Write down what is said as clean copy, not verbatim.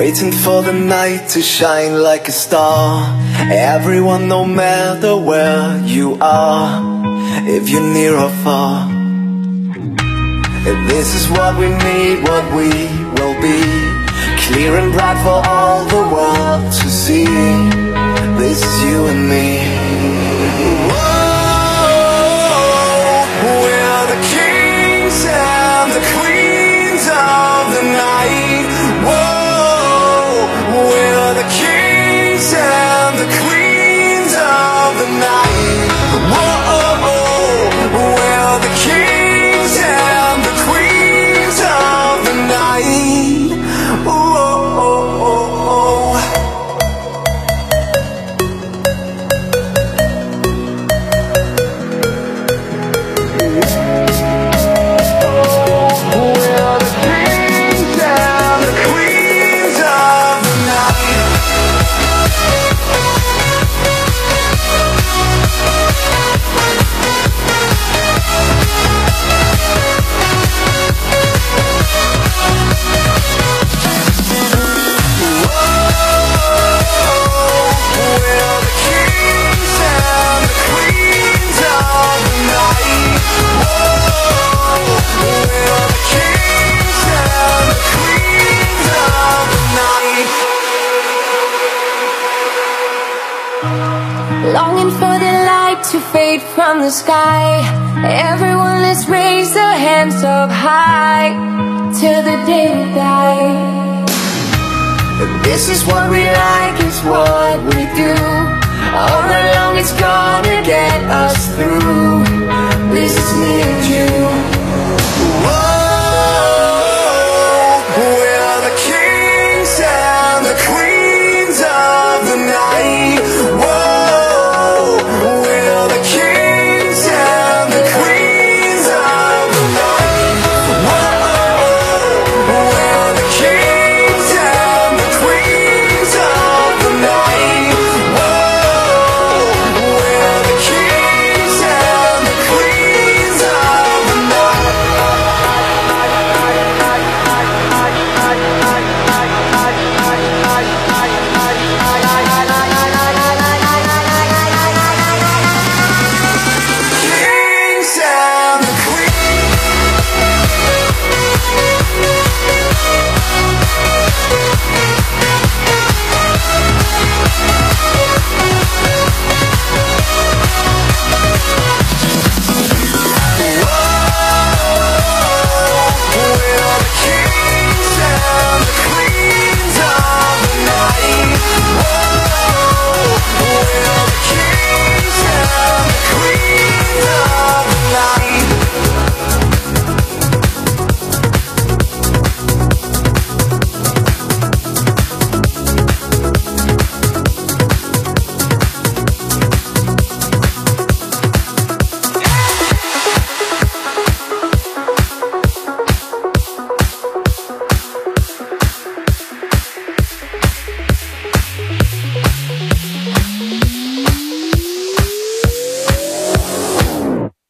waiting for the night to shine like a star. Everyone, no matter where you are, if you're near or far, if this is what we need, what we will be, clear and bright for all the world to see. This is you and me. Whoa, we're the kings and the queens of the night. Whoa, we're the kings and the queens of the night. Whoa, we're the kings and the queens of the night. Whoa. Longing for the light to fade from the sky. Everyone, let's raise their hands up high till the day we die. This is what we like, it's what we do. All night long it's gonna get us through.